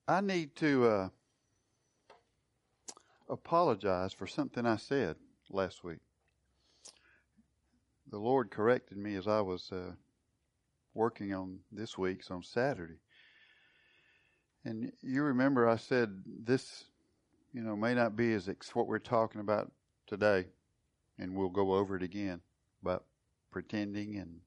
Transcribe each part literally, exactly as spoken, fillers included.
I need to uh, apologize for something I said last week. The Lord corrected me as I was uh, working on this week's on Saturday. And you remember I said this, you know, may not be as ex- what we're talking about today, and we'll go over it again, about pretending and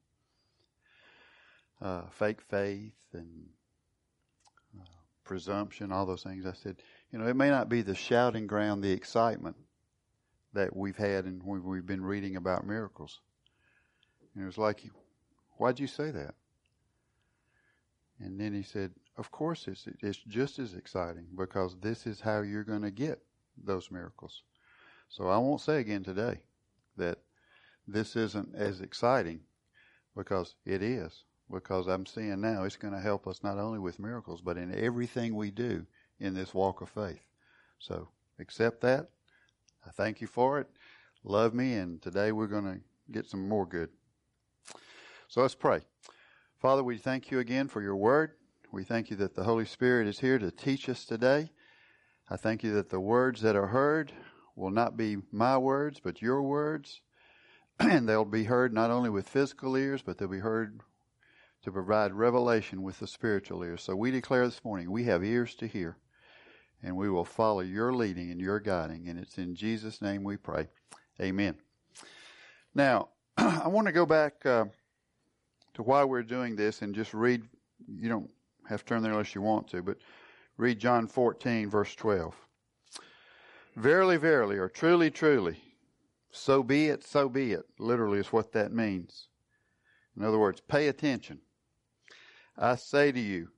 uh, fake faith and uh, presumption, all those things. I said, you know, it may not be the shouting ground, the excitement that we've had and when we've been reading about miracles. And it was like, why'd you say that? And then he said, of course it's, it's just as exciting because this is how you're going to get those miracles. So I won't say again today that this isn't as exciting because it is. Because I'm seeing now it's going to help us not only with miracles, but in everything we do in this walk of faith. So accept that. I thank you for it. Love me. And today we're going to get some more good. So let's pray. Father, we thank you again for your word. We thank you that the Holy Spirit is here to teach us today. I thank you that the words that are heard will not be my words, but your words. And they'll be heard not only with physical ears, but they'll be heard to provide revelation with the spiritual ears. So we declare this morning, we have ears to hear, and we will follow your leading and your guiding. And it's in Jesus' name we pray. Amen. Now, I want to go back uh, to why we're doing this and just read. You don't have to turn there unless you want to, but read John fourteen, verse twelve. Verily, verily, or truly, truly, so be it, so be it, literally is what that means. In other words, pay attention. I say to you,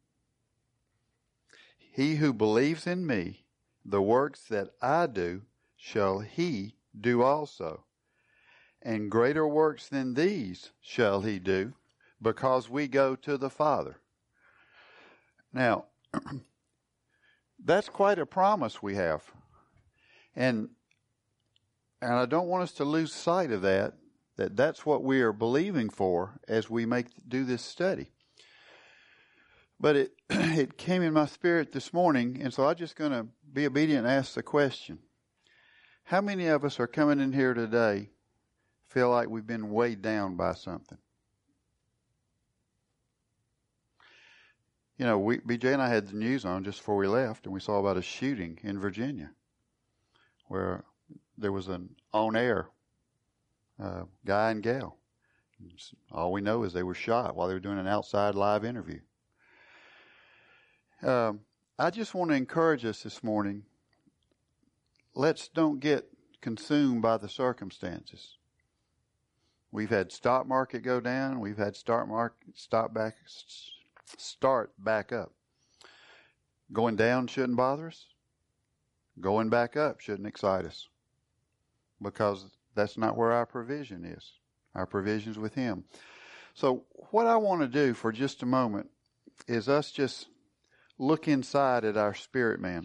he who believes in me, the works that I do, shall he do also. And greater works than these shall he do, because we go to the Father. Now, that's quite a promise we have. And, and I don't want us to lose sight of that, that that's what we are believing for as we make do this study. But it it came in my spirit this morning, and so I'm just going to be obedient and ask the question. How many of us are coming in here today feel like we've been weighed down by something? You know, we, B J and I had the news on just before we left, and we saw about a shooting in Virginia where there was an on-air uh, guy and gal. All we know is they were shot while they were doing an outside live interview. Um, I just want to encourage us this morning. Let's don't get consumed by the circumstances. We've had stock market go down. We've had stock market stop back, start back up. Going down shouldn't bother us. Going back up shouldn't excite us, because that's not where our provision is. Our provision's with Him. So what I want to do for just a moment is us just look inside at our spirit man.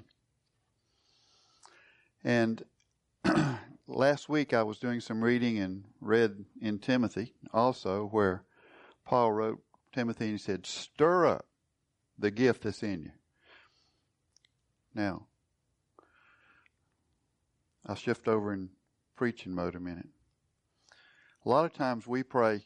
And last week I was doing some reading and read in Timothy also where Paul wrote Timothy and he said, stir up the gift that's in you. Now, I'll shift over in preaching mode a minute. A lot of times we pray,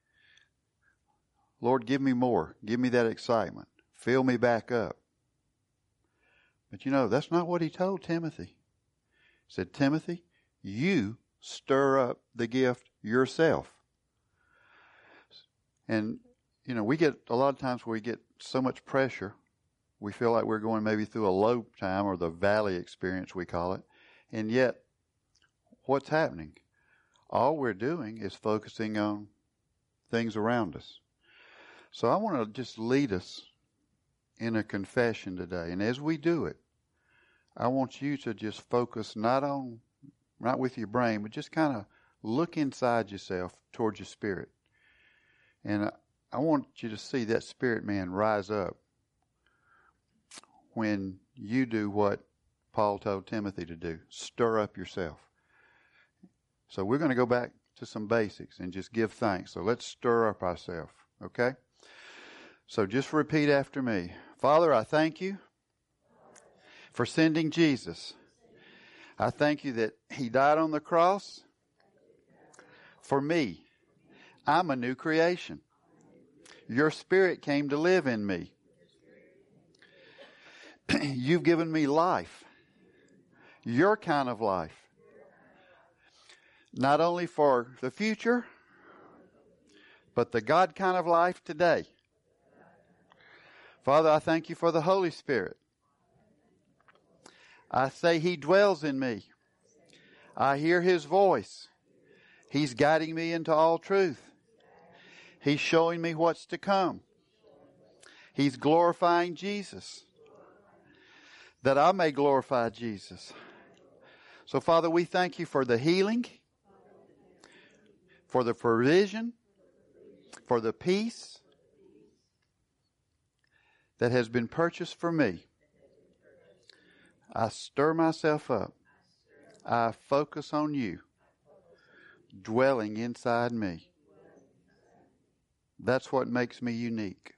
Lord, give me more. Give me that excitement. Fill me back up. But you know, that's not what he told Timothy. He said, Timothy, you stir up the gift yourself. And, you know, we get a lot of times where we get so much pressure, we feel like we're going maybe through a low time or the valley experience, we call it. And yet, what's happening? All we're doing is focusing on things around us. So I want to just lead us in a confession today. And as we do it, I want you to just focus not on, not with your brain, but just kind of look inside yourself towards your spirit. And I, I want you to see that spirit man rise up when you do what Paul told Timothy to do. Stir up yourself. So we're going to go back to some basics and just give thanks. So let's stir up ourselves, okay? So just repeat after me. Father, I thank you for sending Jesus. I thank you that He died on the cross for me. I'm a new creation. Your Spirit came to live in me. You've given me life. Your kind of life. Not only for the future, but the God kind of life today. Father, I thank you for the Holy Spirit. I say He dwells in me. I hear His voice. He's guiding me into all truth. He's showing me what's to come. He's glorifying Jesus, that I may glorify Jesus. So, Father, we thank you for the healing, for the provision, for the peace that has been purchased for me. I stir myself up. I focus on you, dwelling inside me. That's what makes me unique.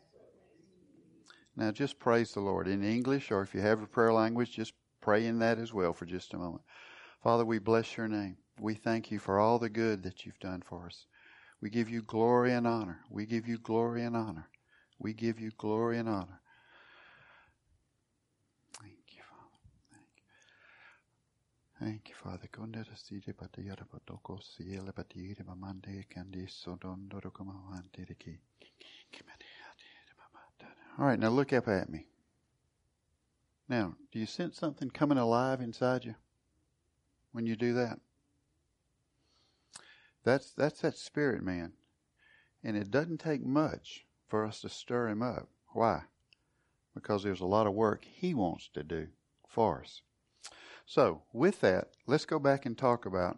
Now just praise the Lord in English, or if you have a prayer language, just pray in that as well for just a moment. Father, we bless your name. We thank you for all the good that you've done for us. We give you glory and honor. We give you glory and honor. We give you glory and honor. Thank you, Father. Thank you. Thank you, Father. All right, now look up at me. Now, do you sense something coming alive inside you when you do that? That's that's that spirit man. And it doesn't take much for us to stir him up. Why? Because there's a lot of work he wants to do for us. So, with that, let's go back and talk about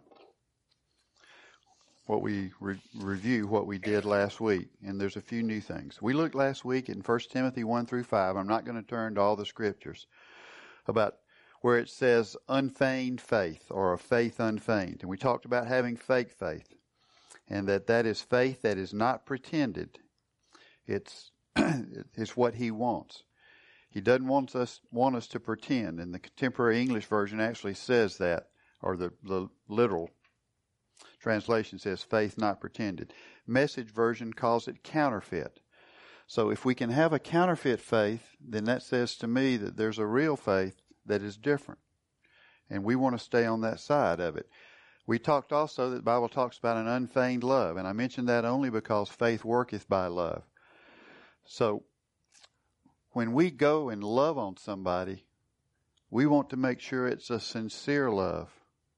what we re- review what we did last week. And there's a few new things. We looked last week in First Timothy one through five. I'm not going to turn to all the scriptures about where it says unfeigned faith or a faith unfeigned. And we talked about having fake faith. And that that is faith that is not pretended. It's it's what he wants. He doesn't want us want us to pretend. And the contemporary English version actually says that, or the, the literal translation says faith not pretended. Message version calls it counterfeit. So if we can have a counterfeit faith, then that says to me that there's a real faith that is different. And we want to stay on that side of it. We talked also that the Bible talks about an unfeigned love, and I mentioned that only because faith worketh by love. So when we go and love on somebody, we want to make sure it's a sincere love,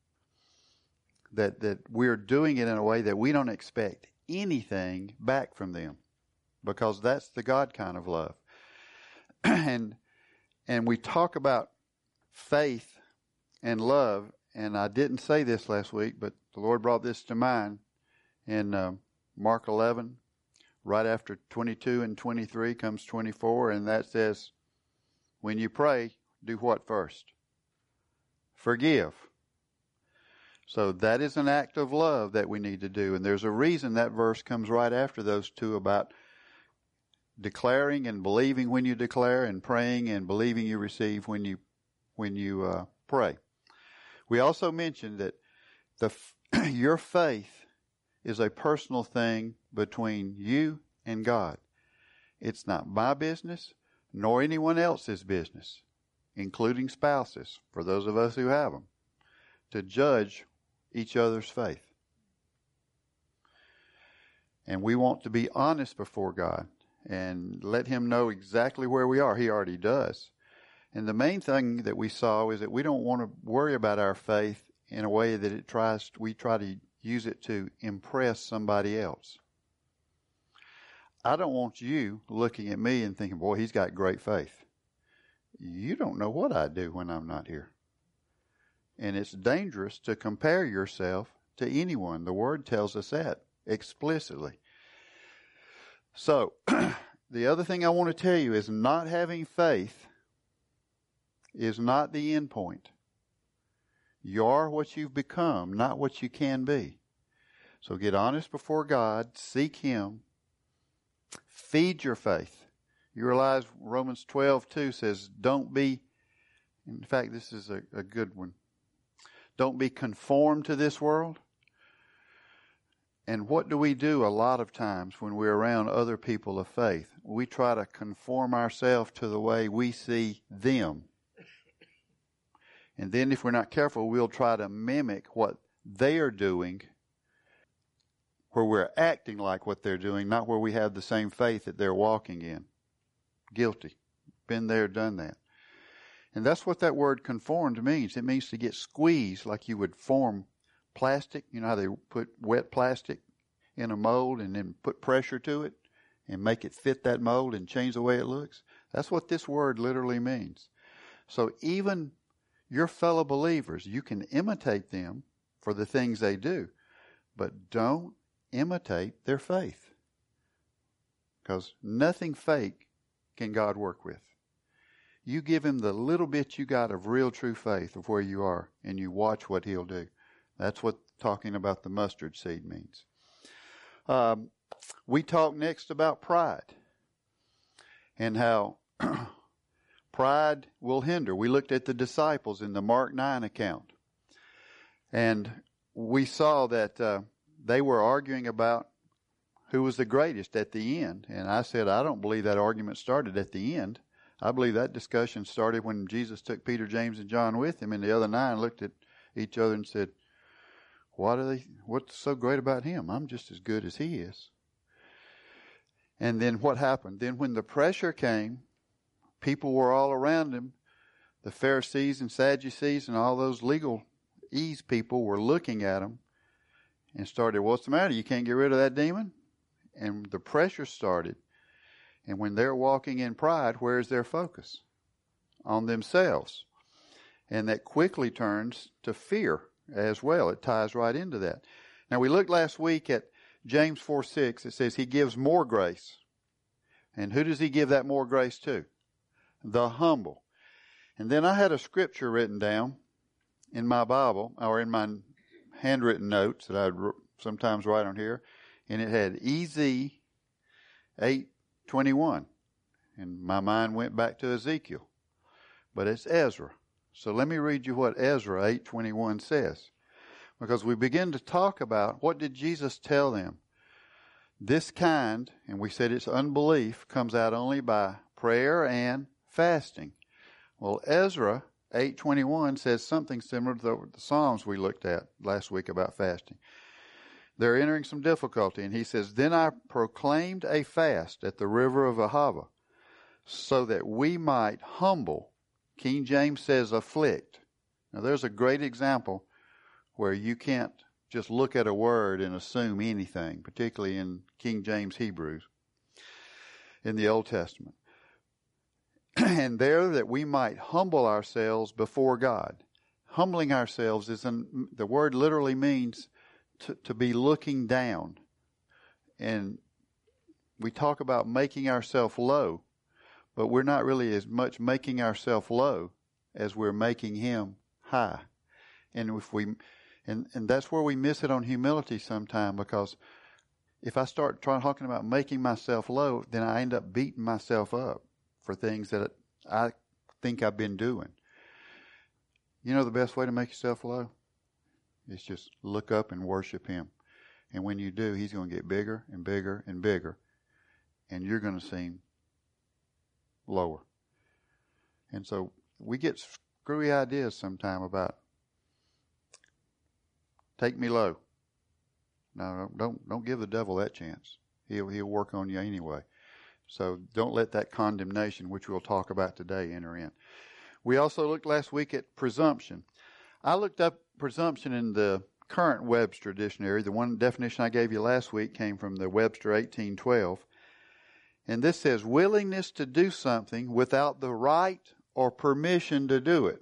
that, that we're doing it in a way that we don't expect anything back from them, because that's the God kind of love. and and we talk about faith and love. And I didn't say this last week, but the Lord brought this to mind in uh, Mark eleven. Right after twenty-two and twenty-three comes twenty-four, and that says, when you pray, do what first? Forgive. So that is an act of love that we need to do. And there's a reason that verse comes right after those two about declaring and believing when you declare, and praying and believing you receive when you when you uh, pray. We also mentioned that the your faith is a personal thing between you and God. It's not my business, nor anyone else's business, including spouses, for those of us who have them, to judge each other's faith. And we want to be honest before God and let Him know exactly where we are. He already does. And the main thing that we saw is that we don't want to worry about our faith in a way that it tries, we try to use it to impress somebody else. I don't want you looking at me and thinking, boy, he's got great faith. You don't know what I do when I'm not here. And it's dangerous to compare yourself to anyone. The Word tells us that explicitly. So, the other thing I want to tell you is not having faith is not the end point. You are what you've become, not what you can be. So get honest before God, seek Him, feed your faith. You realize Romans twelve two says, don't be, In fact, this is a, a good one. Don't be conformed to this world. And what do we do a lot of times when we're around other people of faith? We try to conform ourselves to the way we see them. And then if we're not careful, we'll try to mimic what they are doing, where we're acting like what they're doing, not where we have the same faith that they're walking in. Guilty. Been there, done that. And that's what that word conformed means. It means to get squeezed like you would form plastic. You know how they put wet plastic in a mold and then put pressure to it and make it fit that mold and change the way it looks? That's what this word literally means. So even your fellow believers, you can imitate them for the things they do, but don't imitate their faith. Because nothing fake can God work with. You give him the little bit you got of real true faith of where you are, and you watch what he'll do. That's what talking about the mustard seed means. Um, we talk next about pride and how pride will hinder. We looked at the disciples in the Mark nine account, and we saw that uh, they were arguing about who was the greatest at the end. And I said, I don't believe that argument started at the end. I believe that discussion started when Jesus took Peter, James, and John with him, and the other nine looked at each other and said, What are they? What's so great about him? I'm just as good as he is. And then what happened? Then when the pressure came, people were all around him. The Pharisees and Sadducees and all those legal ease people were looking at him and started, what's the matter? You can't get rid of that demon? And the pressure started. And when they're walking in pride, where's their focus? On themselves. And that quickly turns to fear as well. It ties right into that. Now, we looked last week at James four six. It says he gives more grace. And who does he give that more grace to? The humble. And then I had a scripture written down in my Bible, or in my handwritten notes that I would sometimes write on here. And it had E Z eight twenty-one. And my mind went back to Ezekiel. But it's Ezra. So let me read you what Ezra eight twenty-one says. Because we begin to talk about what did Jesus tell them. This kind, and we said it's unbelief, comes out only by prayer and fasting. Well, Ezra eight twenty-one says something similar to the, the Psalms we looked at last week about fasting. They're entering some difficulty, and he says, Then I proclaimed a fast at the river of Ahava, so that we might humble. King James says afflict. Now there's a great example where you can't just look at a word and assume anything, particularly in King James Hebrews in the Old Testament. And there that we might humble ourselves before God. Humbling ourselves is an, the word literally means to, to be looking down. And we talk about making ourselves low. But we're not really as much making ourselves low as we're making him high. And if we, and, and that's where we miss it on humility sometime, because if I start trying talking about making myself low, then I end up beating myself up for things that I think I've been doing. You know the best way to make yourself low? Is just look up and worship him. And when you do, he's going to get bigger and bigger and bigger. And you're going to seem lower. And so we get screwy ideas sometime about take me low. No, don't don't give the devil that chance. He'll he'll work on you anyway. So don't let that condemnation, which we'll talk about today, enter in. We also looked last week at presumption. I looked up presumption in the current Webster dictionary. The one definition I gave you last week came from the Webster eighteen twelve. And this says, willingness to do something without the right or permission to do it.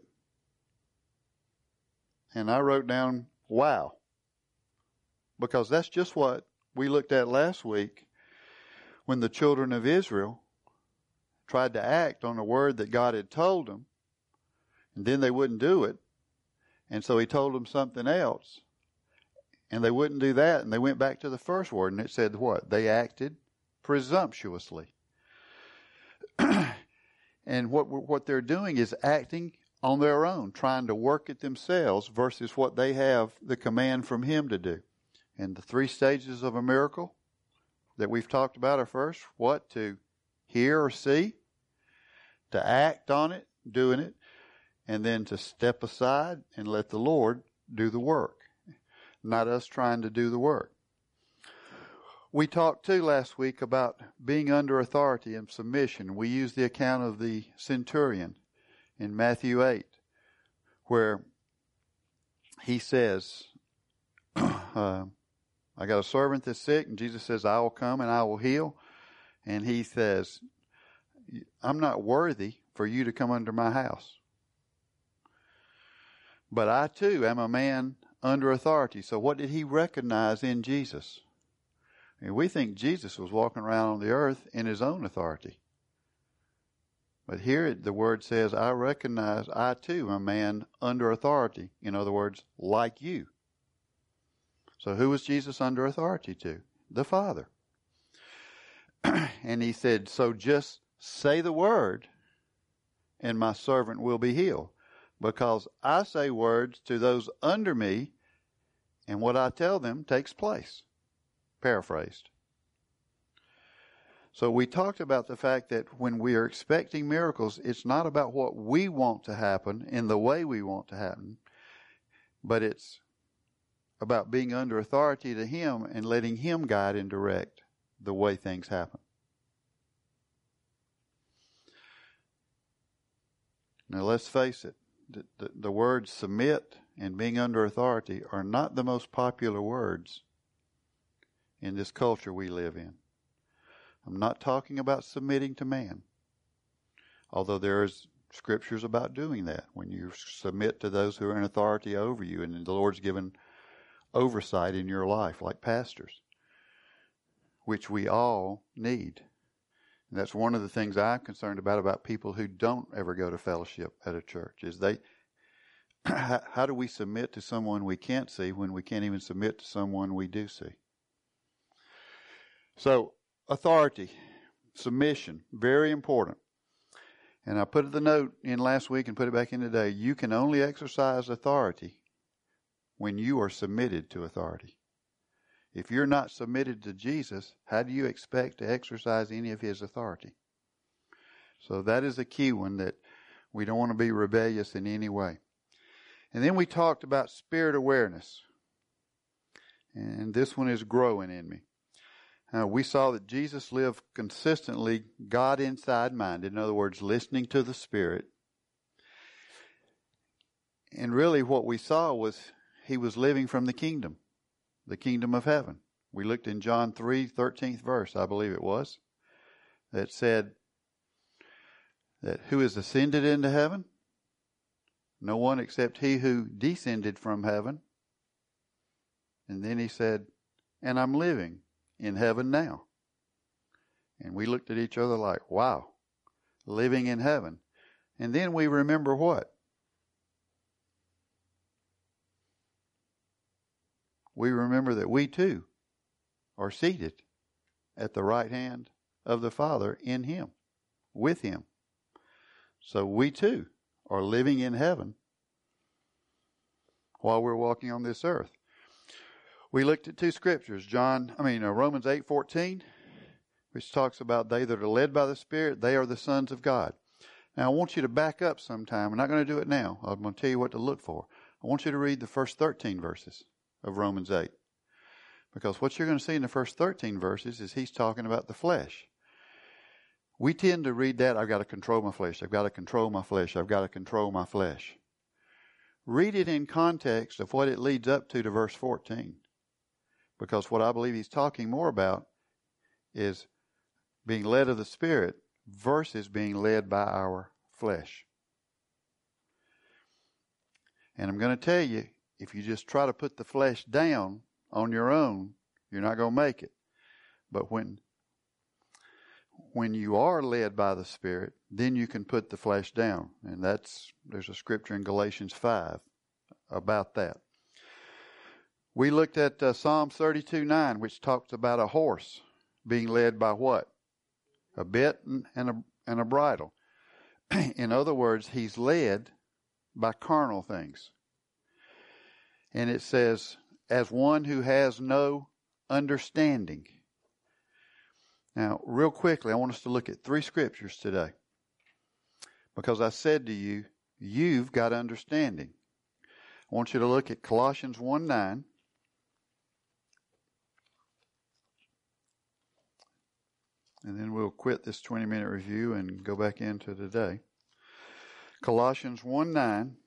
And I wrote down, wow. Because that's just what we looked at last week when the children of Israel tried to act on a word that God had told them. And then they wouldn't do it. And so he told them something else. And they wouldn't do that. And they went back to the first word. And it said what? They acted presumptuously. And what what they're doing is acting on their own, trying to work it themselves versus what they have the command from Him to do. And the three stages of a miracle that we've talked about are first, what? To hear or see, to act on it, doing it, and then to step aside and let the Lord do the work, not us trying to do the work. We talked too last week about being under authority and submission. We used the account of the centurion in Matthew eight, where he says, uh, I got a servant that's sick, and Jesus says, I will come and I will heal. And he says, I'm not worthy for you to come under my house. But I too am a man under authority. So what did he recognize in Jesus? And we think Jesus was walking around on the earth in his own authority. But here the word says, I recognize I too am a man under authority. In other words, like you. So who was Jesus under authority to? The Father. And he said, so just say the word and my servant will be healed. Because I say words to those under me and what I tell them takes place. Paraphrased. So we talked about the fact that when we are expecting miracles, it's not about what we want to happen in the way we want to happen, but it's about being under authority to Him and letting Him guide and direct the way things happen. Now let's face it, the, the, the words submit and being under authority are not the most popular words in this culture we live in. I'm not talking about submitting to man, although there's scriptures about doing that when you submit to those who are in authority over you and the Lord's given oversight in your life, like pastors, which we all need. And that's one of the things I'm concerned about, about people who don't ever go to fellowship at a church, is they, how do we submit to someone we can't see when we can't even submit to someone we do see? So, authority, submission, very important. And I put the note in last week and put it back in today. You can only exercise authority when you are submitted to authority. If you're not submitted to Jesus, how do you expect to exercise any of His authority? So that is a key one, that we don't want to be rebellious in any way. And then we talked about spirit awareness. And this one is growing in me. Uh, we saw that Jesus lived consistently God inside minded. In other words, listening to the Spirit. And really what we saw was He was living from the kingdom, the kingdom of heaven. We looked in John three, thirteenth verse, I believe it was, that said that who has ascended into heaven? No one except He who descended from heaven. And then He said, and I'm living in heaven now. And we looked at each other like, wow, living in heaven. And then we remember what? We remember that we too are seated at the right hand of the Father in Him, with Him. So we too are living in heaven while we're walking on this earth. We looked at two scriptures, John, I mean uh, Romans eight fourteen, which talks about they that are led by the Spirit, they are the sons of God. Now I want you to back up sometime. I'm not going to do it now. I'm going to tell you what to look for. I want you to read the first thirteen verses of Romans eight. Because what you're going to see in the first thirteen verses is he's talking about the flesh. We tend to read that, I've got to control my flesh, I've got to control my flesh, I've got to control my flesh. Read it in context of what it leads up to to verse fourteen. Because what I believe he's talking more about is being led of the Spirit versus being led by our flesh. And I'm going to tell you, if you just try to put the flesh down on your own, you're not going to make it. But when when you are led by the Spirit, then you can put the flesh down. And that's, there's a scripture in Galatians five about that. We looked at uh, Psalm thirty-two nine, which talks about a horse being led by what? A bit and, and, a, and a bridle. In other words, he's led by carnal things. And it says, as one who has no understanding. Now, real quickly, I want us to look at three scriptures today. Because I said to you, you've got understanding. I want you to look at Colossians one nine. And then we'll quit this twenty-minute review and go back into today. Colossians one nine.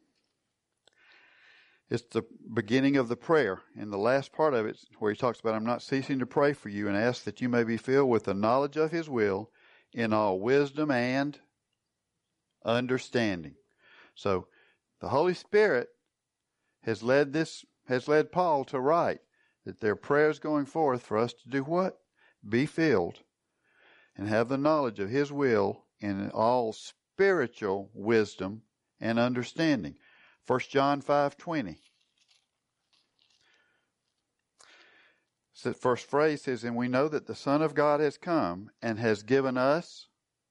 It's the beginning of the prayer. In the last part of it, where he talks about, I'm not ceasing to pray for you and ask that you may be filled with the knowledge of his will in all wisdom and understanding. So, the Holy Spirit has led this, has led Paul to write that their prayers going forth for us to do what? Be filled and have the knowledge of his will in all spiritual wisdom and understanding. First John five twenty. The first phrase says, and we know that the Son of God has come and has given us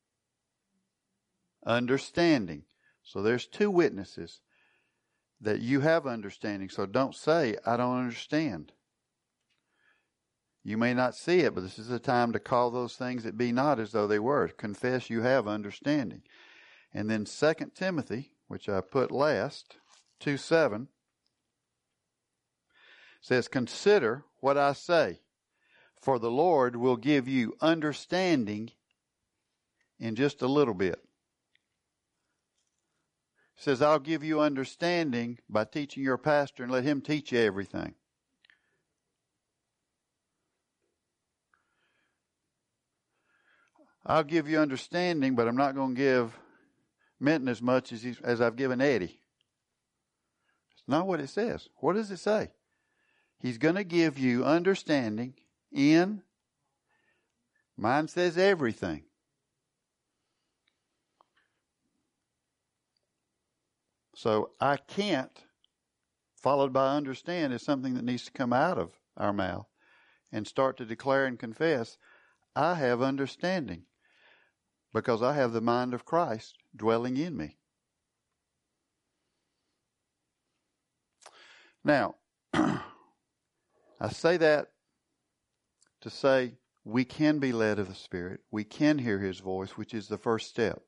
understanding. So there's two witnesses that you have understanding. So don't say, I don't understand. You may not see it, but this is the time to call those things that be not as though they were. Confess you have understanding. And then Second Timothy, which I put last, two seven, says, consider what I say, for the Lord will give you understanding in just a little bit. It says, I'll give you understanding by teaching your pastor and let him teach you everything. I'll give you understanding, but I'm not going to give Minton as much as, he's, as I've given Eddie. It's not what it says. What does it say? He's going to give you understanding in, mine says everything. So I can't, followed by understand, is something that needs to come out of our mouth and start to declare and confess, I have understanding because I have the mind of Christ dwelling in me. Now, I say that to say we can be led of the Spirit. We can hear his voice, which is the first step.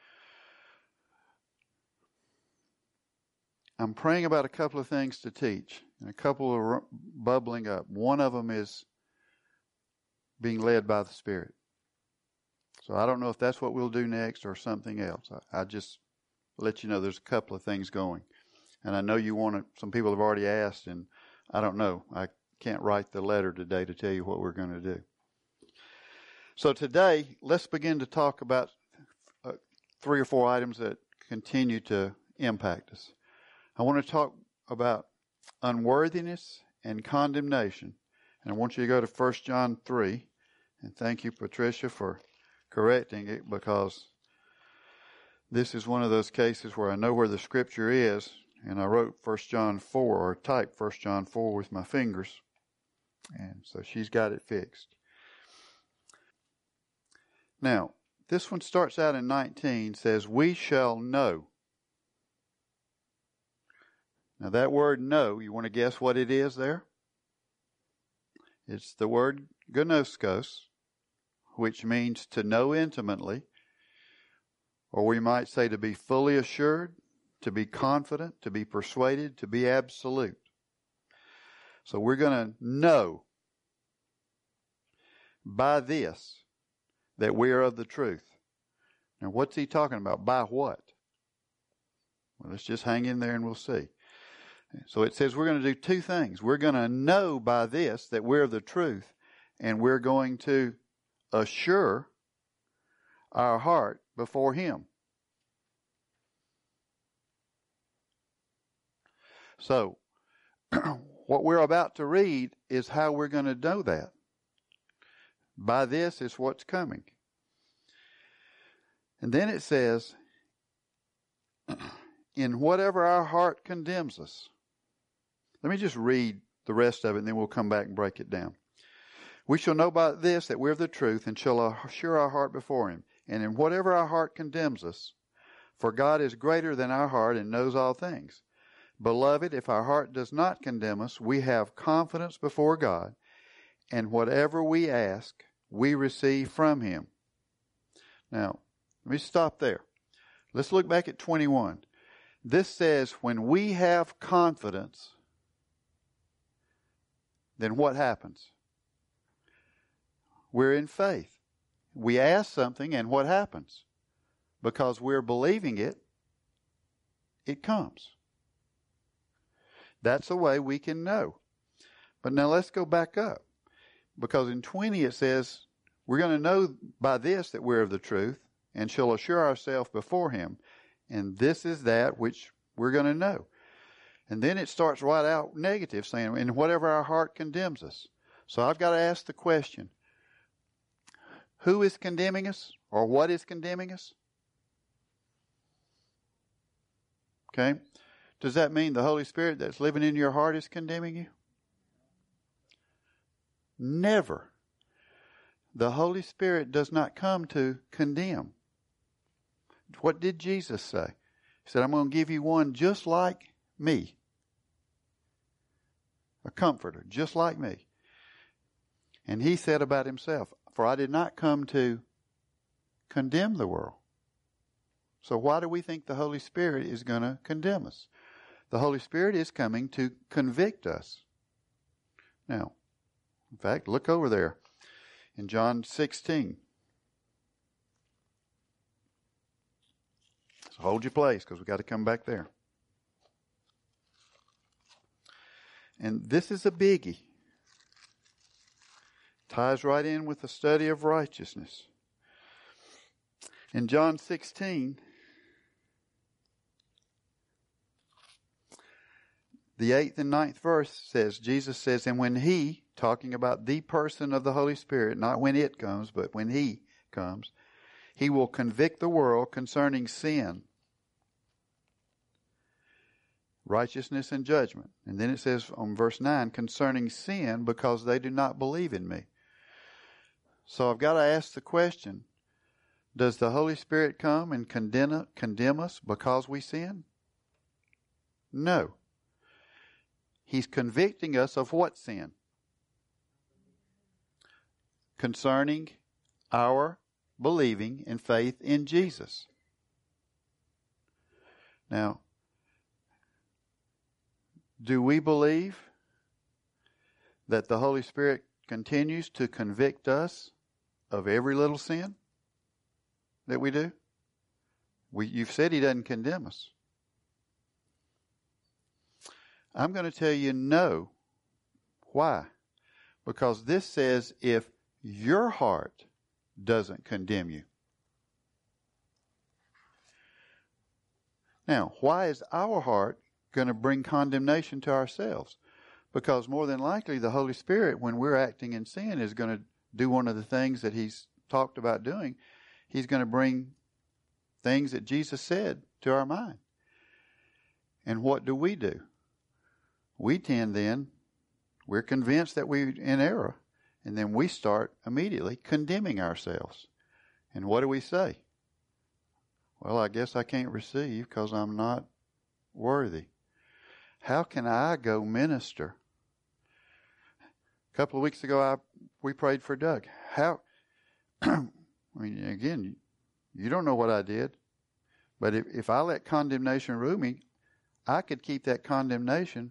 I'm praying about a couple of things to teach, and a couple are bubbling up. One of them is being led by the Spirit. So I don't know if that's what we'll do next or something else. I, I just let you know there's a couple of things going. And I know you want to, some people have already asked, and I don't know. I can't write the letter today to tell you what we're going to do. So today, let's begin to talk about uh, three or four items that continue to impact us. I want to talk about unworthiness and condemnation. And I want you to go to First John three. And thank you, Patricia, for correcting it, because this is one of those cases where I know where the scripture is, and I wrote First John four, or typed First John four with my fingers. And so she's got it fixed. Now, this one starts out in nineteen, says, we shall know. Now that word know, you want to guess what it is there? It's the word gnoskos, which means to know intimately, or we might say to be fully assured, to be confident, to be persuaded, to be absolute. So we're going to know by this that we are of the truth. Now what's he talking about? By what? Well, let's just hang in there and we'll see. So it says we're going to do two things. We're going to know by this that we're of the truth, and we're going to assure our heart before him. So, what we're about to read is how we're going to know that. By this is what's coming. And then it says, in whatever our heart condemns us. Let me just read the rest of it, and then we'll come back and break it down. We shall know by this that we're of the truth, and shall assure our heart before him. And in whatever our heart condemns us, For God is greater than our heart and knows all things. Beloved, if our heart does not condemn us, we have confidence before God, and whatever we ask, we receive from Him. Now, let me stop there. Let's look back at twenty-one. This says, when we have confidence, then what happens? We're in faith. We ask something, and what happens? Because we're believing it, it comes. That's the way we can know. But now let's go back up. Because in twenty it says, we're going to know by this that we're of the truth, and shall assure ourselves before Him. And this is that which we're going to know. And then it starts right out negative, saying, and whatever our heart condemns us. So I've got to ask the question, who is condemning us? Or what is condemning us? Okay? Does that mean the Holy Spirit that's living in your heart is condemning you? Never. The Holy Spirit does not come to condemn. What did Jesus say? He said, I'm going to give you one just like me. A comforter, just like me. And He said about Himself, for I did not come to condemn the world. So why do we think the Holy Spirit is going to condemn us? The Holy Spirit is coming to convict us. Now, in fact, look over there in John sixteen. So hold your place because we've got to come back there. And this is a biggie. Ties right in with the study of righteousness. In John sixteen, the eighth and ninth verse says, Jesus says, and when He, talking about the person of the Holy Spirit, not when it comes, but when He comes, He will convict the world concerning sin, righteousness, and judgment. And then it says on verse nine, concerning sin, because they do not believe in me. So I've got to ask the question, does the Holy Spirit come and condemn, condemn us because we sin? No. He's convicting us of what sin? Concerning our believing and faith in Jesus. Now, do we believe that the Holy Spirit continues to convict us of every little sin that we do? We, you've said He doesn't condemn us. I'm going to tell you no. Why? Because this says if your heart doesn't condemn you. Now, why is our heart going to bring condemnation to ourselves? Because more than likely the Holy Spirit, when we're acting in sin, is going to do one of the things that He's talked about doing. He's going to bring things that Jesus said to our mind. And what do we do? We tend then, we're convinced that we're in error, and then we start immediately condemning ourselves. And what do we say? Well, I guess I can't receive because I'm not worthy. How can I go minister? A couple of weeks ago, I we prayed for Doug. How? I mean, again, you don't know what I did, but if, if I let condemnation rule me, I could keep that condemnation,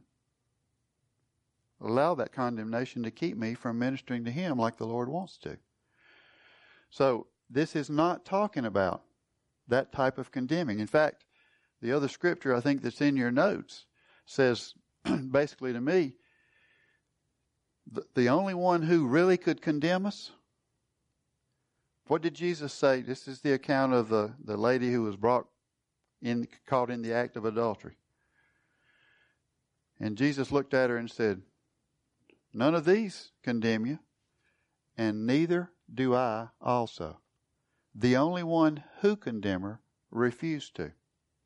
allow that condemnation to keep me from ministering to Him like the Lord wants to. So this is not talking about that type of condemning. In fact, the other scripture I think that's in your notes says basically to me, the, the only one who really could condemn us, what did Jesus say? This is the account of the, the lady who was brought in, caught in the act of adultery. And Jesus looked at her and said, none of these condemn you, and neither do I also. The only one who condemned her refused to.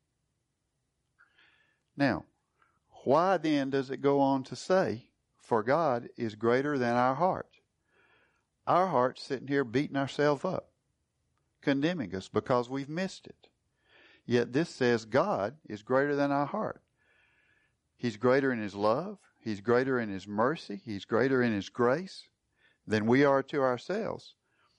Now, why then does it go on to say, for God is greater than our heart? Our heart's sitting here beating ourselves up, condemning us because we've missed it. Yet this says God is greater than our heart. He's greater in His love. He's greater in His mercy. He's greater in His grace than we are to ourselves.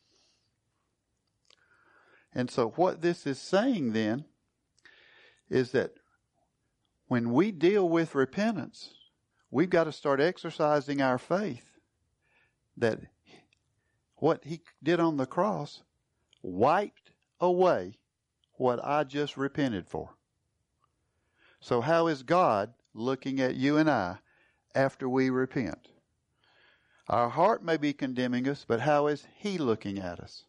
And so what this is saying then is that when we deal with repentance, we've got to start exercising our faith that what He did on the cross wiped away what I just repented for. So how is God looking at you and I after we repent? Our heart may be condemning us, but how is He looking at us?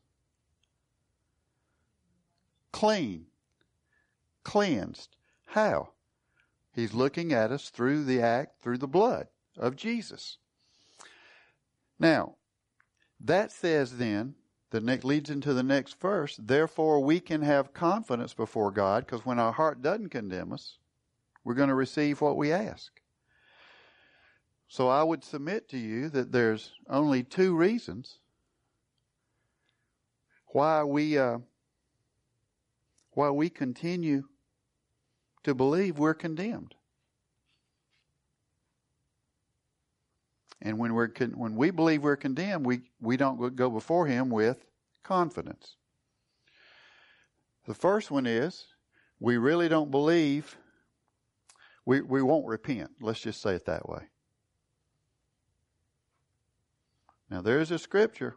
Clean. Cleansed. How? He's looking at us through the act, through the blood of Jesus. Now, that says then, the next leads into the next verse, therefore we can have confidence before God, because when our heart doesn't condemn us, we're going to receive what we ask. So I would submit to you that there's only two reasons why we uh, why we continue to believe we're condemned. And when we're con- when we believe we're condemned, we, we don't go before Him with confidence. The first one is we really don't believe, we, we won't repent. Let's just say it that way. Now there's a scripture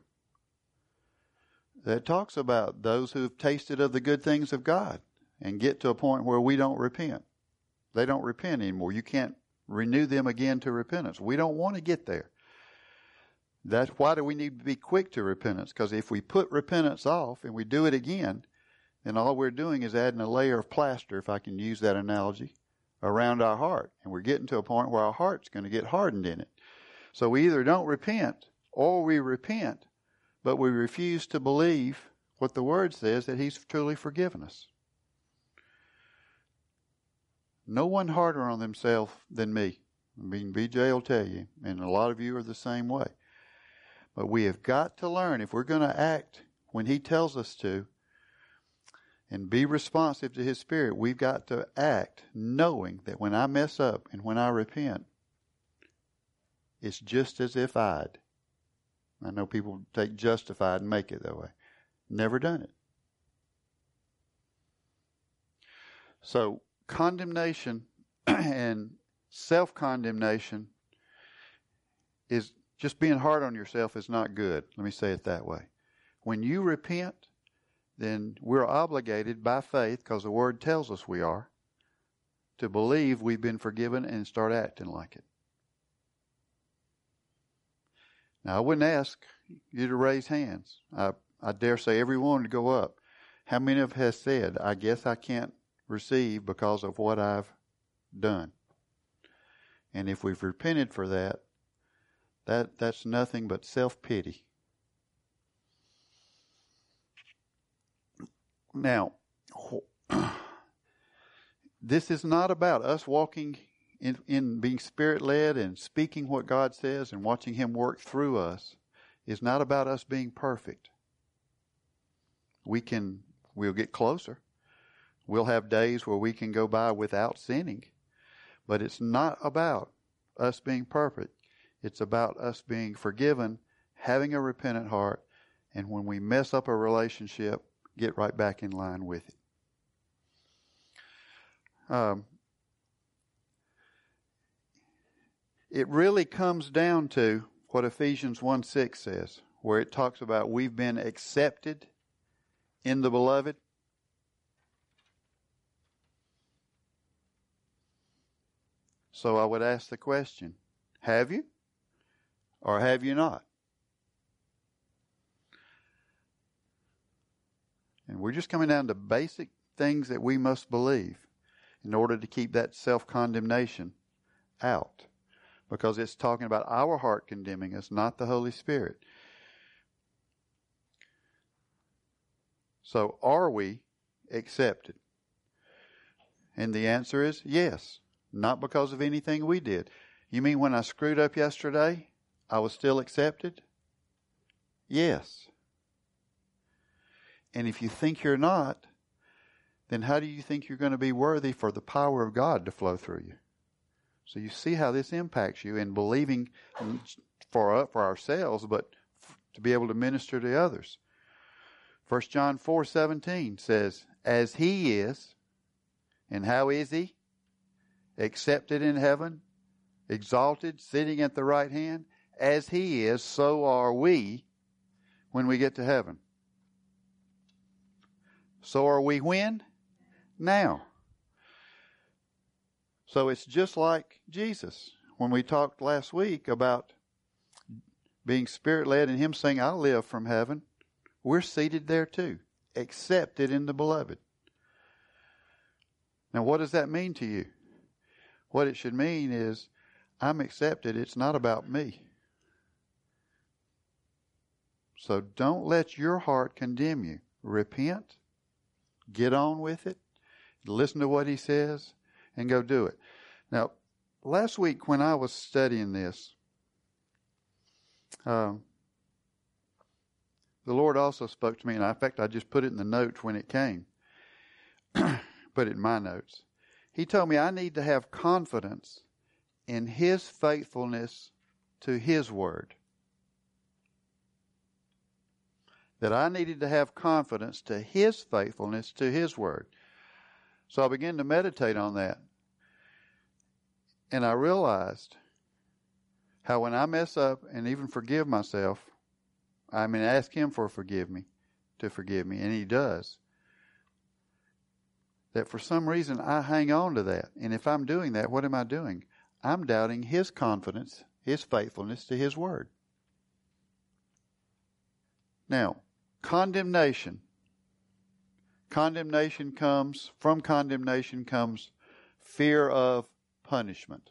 that talks about those who've tasted of the good things of God and get to a point where we don't repent. They don't repent anymore. You can't renew them again to repentance. We don't want to get there. That's why do we need to be quick to repentance? Because if we put repentance off and we do it again, then all we're doing is adding a layer of plaster, if I can use that analogy, around our heart. And we're getting to a point where our heart's going to get hardened in it. So we either don't repent or we repent, but we refuse to believe what the Word says, that He's truly forgiven us. No one harder on themselves than me. I mean, B J will tell you, and a lot of you are the same way. But we have got to learn, if we're going to act when He tells us to, and be responsive to His Spirit, we've got to act knowing that when I mess up and when I repent, it's just as if I'd. I know people take justified and make it that way. Never done it. So, condemnation and self-condemnation is just being hard on yourself is not good. Let me say it that way. When you repent, then we're obligated by faith, because the Word tells us we are, to believe we've been forgiven and start acting like it. Now, I wouldn't ask you to raise hands. I, I dare say everyone to go up. How many of has said, I guess I can't receive because of what I've done? And if we've repented for that, that that's nothing but self-pity. Now, this is not about us walking in, in being Spirit-led and speaking what God says and watching Him work through us. It's not about us being perfect. We can, we'll get closer. We'll have days where we can go by without sinning. But it's not about us being perfect. It's about us being forgiven, having a repentant heart, and when we mess up a relationship, get right back in line with it. Um, it really comes down to what Ephesians one six says, where it talks about we've been accepted in the Beloved. So I would ask the question, have you or have you not? And we're just coming down to basic things that we must believe in order to keep that self-condemnation out. Because it's talking about our heart condemning us, not the Holy Spirit. So are we accepted? And the answer is yes. Not because of anything we did. You mean when I screwed up yesterday, I was still accepted? Yes. And if you think you're not, then how do you think you're going to be worthy for the power of God to flow through you? So you see how this impacts you in believing for, for ourselves, but to be able to minister to others. First John four seventeen says, as he is, and how is he? Accepted in heaven, exalted, sitting at the right hand. As he is, so are we when we get to heaven. So are we when? Now. So it's just like Jesus. When we talked last week about being Spirit-led and Him saying, I'll live from heaven, we're seated there too, accepted in the Beloved. Now what does that mean to you? What it should mean is, I'm accepted, it's not about me. So don't let your heart condemn you. Repent, get on with it, listen to what He says, and go do it. Now, last week when I was studying this, um, the Lord also spoke to me, and in fact I just put it in the notes when it came. Put it in my notes. He told me I need to have confidence in His faithfulness to His word. That I needed to have confidence to His faithfulness to His word. So I began to meditate on that. And I realized how when I mess up and even forgive myself, I mean ask Him for forgive me, to forgive me, and He does. That for some reason I hang on to that. And if I'm doing that, what am I doing? I'm doubting His confidence, His faithfulness to His word. Now, condemnation. Condemnation comes, from condemnation comes fear of punishment.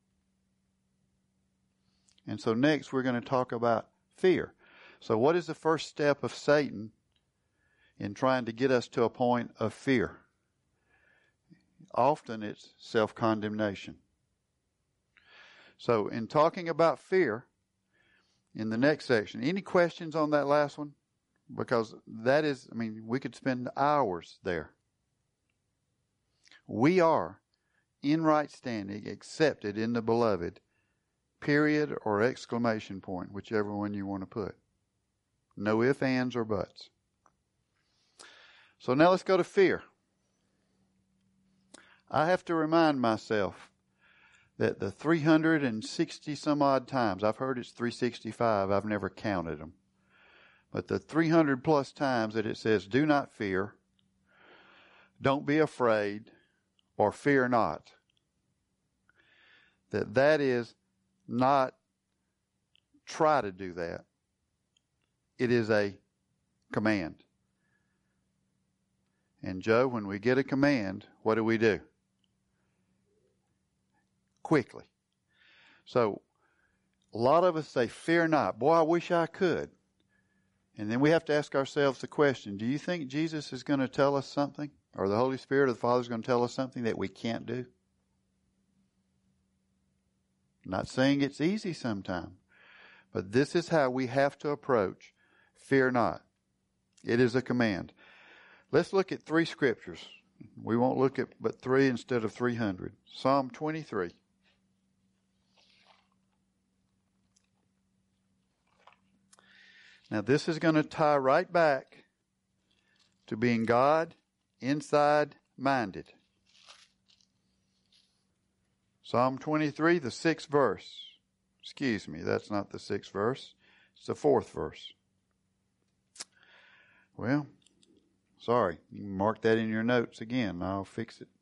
And so next we're going to talk about fear. So what is the first step of Satan in trying to get us to a point of fear? Often it's self-condemnation. So in talking about fear, in the next section, any questions on that last one? Because that is, I mean, we could spend hours there. We are in right standing, accepted in the Beloved, period or exclamation point, whichever one you want to put. No ifs, ands, or buts. So now let's go to fear. I have to remind myself that the three hundred sixty some odd times, I've heard it's three hundred sixty-five, I've never counted them, but the three hundred plus times that it says, do not fear, don't be afraid, or fear not, that that is not try to do that. It is a command. And Joe, when we get a command, what do we do? Quickly. So, a lot of us say, fear not. Boy, I wish I could. And then we have to ask ourselves the question, do you think Jesus is going to tell us something? Or the Holy Spirit or the Father is going to tell us something that we can't do? I'm not saying it's easy sometimes. But this is how we have to approach fear not. It is a command. Let's look at three scriptures. We won't look at but three instead of three hundred. Psalm twenty-three. Now this is going to tie right back to being God inside minded. Psalm twenty-three, the sixth verse. Excuse me, that's not the sixth verse. It's the fourth verse. Well, sorry. You can mark that in your notes again. I'll fix it.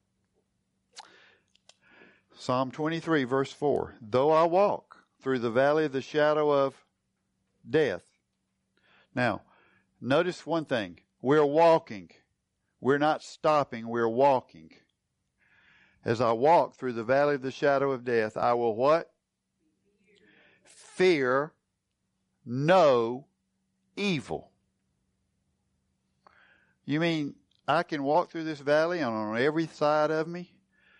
Psalm twenty-three, verse four. Though I walk through the valley of the shadow of death. Now, notice one thing. We're walking. We're not stopping. We're walking. As I walk through the valley of the shadow of death, I will what? Fear no evil. You mean I can walk through this valley and on every side of me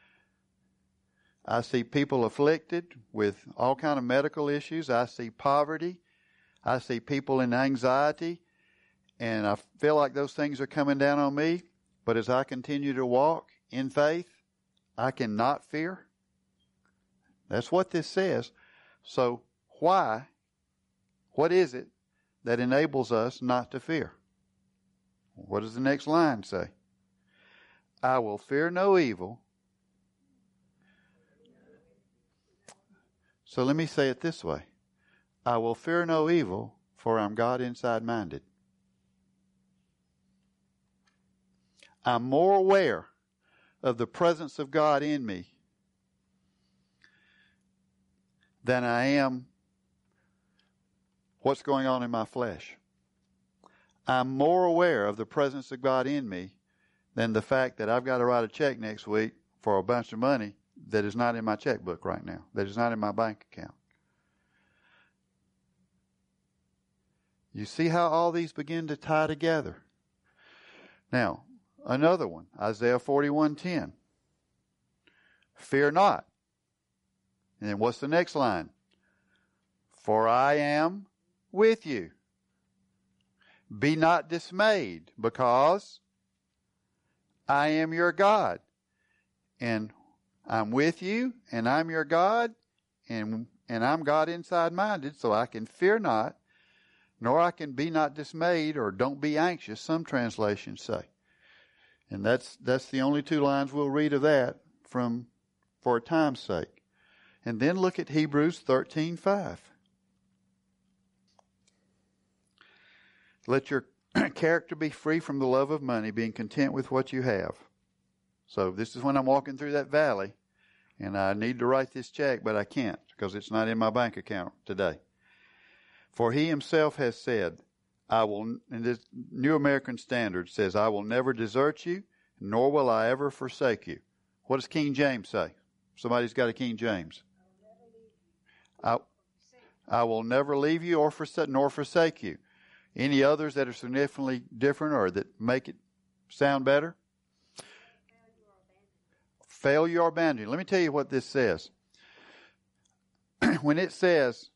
I see people afflicted with all kind of medical issues. I see poverty. I see people in anxiety. And I feel like those things are coming down on me. But as I continue to walk in faith, I cannot fear. That's what this says. So why, what is it that enables us not to fear? What does the next line say? I will fear no evil. So let me say it this way. I will fear no evil, for I'm God inside minded. I'm more aware of the presence of God in me than I am what's going on in my flesh. I'm more aware of the presence of God in me than the fact that I've got to write a check next week for a bunch of money that is not in my checkbook right now, that is not in my bank account. You see how all these begin to tie together. Now, another one, Isaiah forty-one ten. Fear not. And then what's the next line? For I am with you. Be not dismayed, because I am your God. And I'm with you, and I'm your God, and, and I'm God inside minded, so I can fear not, nor I can be not dismayed, or don't be anxious, some translations say. And that's that's the only two lines we'll read of that from for time's sake. And then look at Hebrews thirteen five. Let your character be free from the love of money, being content with what you have. So this is when I'm walking through that valley, and I need to write this check, but I can't because it's not in my bank account today. For he himself has said, I will, and this New American Standard says, I will never desert you, nor will I ever forsake you. What does King James say? Somebody's got a King James. I, I will never leave you or forsake, nor forsake you. Any others that are significantly different or that make it sound better? Failure or abandon. Let me tell you what this says. When it says,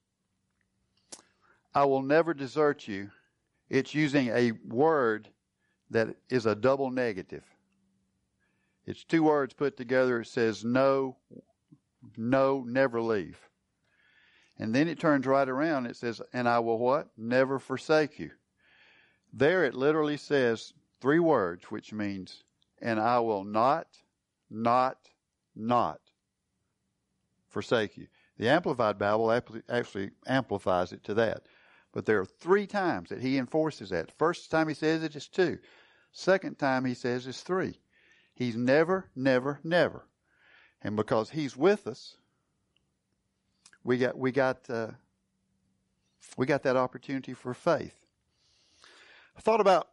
I will never desert you, it's using a word that is a double negative. It's two words put together. It says no, no, never leave. And then it turns right around. It says, and I will what? Never forsake you. There it literally says three words, which means, and I will not, not, not forsake you. The Amplified Bible actually amplifies it to that. But there are three times that he enforces that. First time he says it is two. Second time he says it's three. He's never, never, never. And because he's with us, we got we got uh, we got that opportunity for faith. I thought about,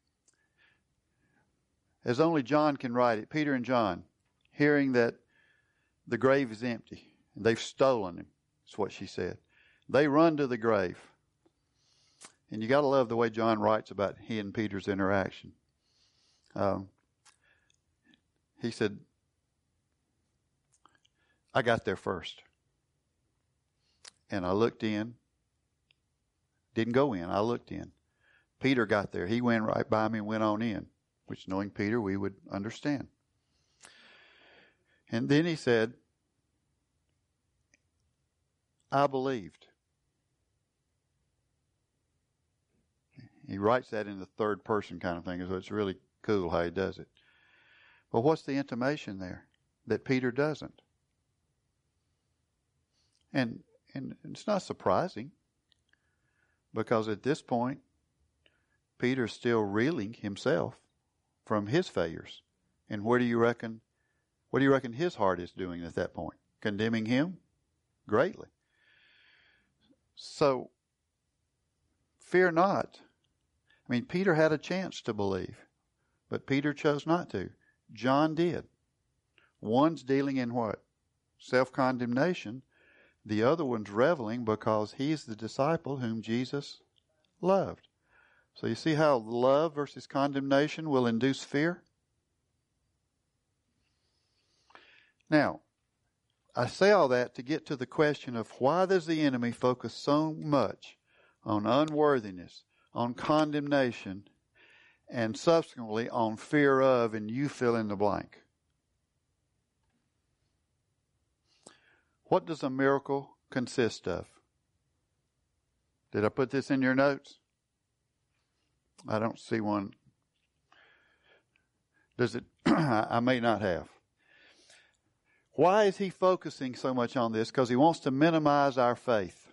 as only John can write it, Peter and John, hearing that the grave is empty and they've stolen him. That's what she said. They run to the grave. And you got to love the way John writes about he and Peter's interaction. Um, he said, I got there first. And I looked in. Didn't go in. I looked in. Peter got there. He went right by me and went on in, which knowing Peter, we would understand. And then he said, I believed. He writes that in the third person kind of thing, so it's really cool how he does it. But what's the intimation there? That Peter doesn't. And, and it's not surprising, because at this point, Peter's still reeling himself from his failures. And where do you reckon, what do you reckon his heart is doing at that point? Condemning him? Greatly. So, fear not. I mean, Peter had a chance to believe, but Peter chose not to. John did. One's dealing in what? Self-condemnation. The other one's reveling because he's the disciple whom Jesus loved. So you see how love versus condemnation will induce fear? Now, I say all that to get to the question of why does the enemy focus so much on unworthiness, on condemnation, and subsequently on fear of, and you fill in the blank. What does a miracle consist of? Did I put this in your notes? I don't see one. Does it? I may not have. Why is he focusing so much on this? Because he wants to minimize our faith.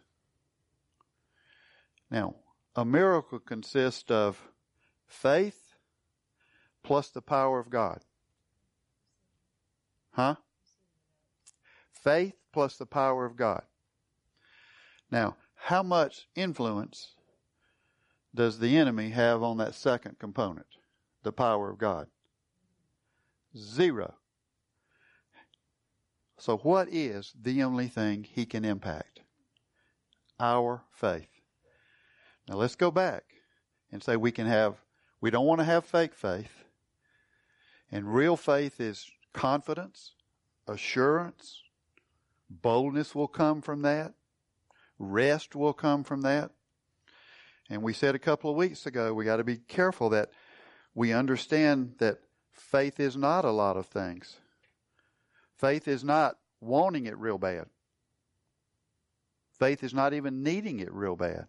Now, a miracle consists of faith plus the power of God. Huh? Faith plus the power of God. Now, how much influence does the enemy have on that second component, the power of God? Zero. So what is the only thing he can impact? Our faith. Now let's go back and say we can have, we don't want to have fake faith. And real faith is confidence, assurance, boldness will come from that. Rest will come from that. And we said a couple of weeks ago, we got to be careful that we understand that faith is not a lot of things. Faith is not wanting it real bad. Faith is not even needing it real bad.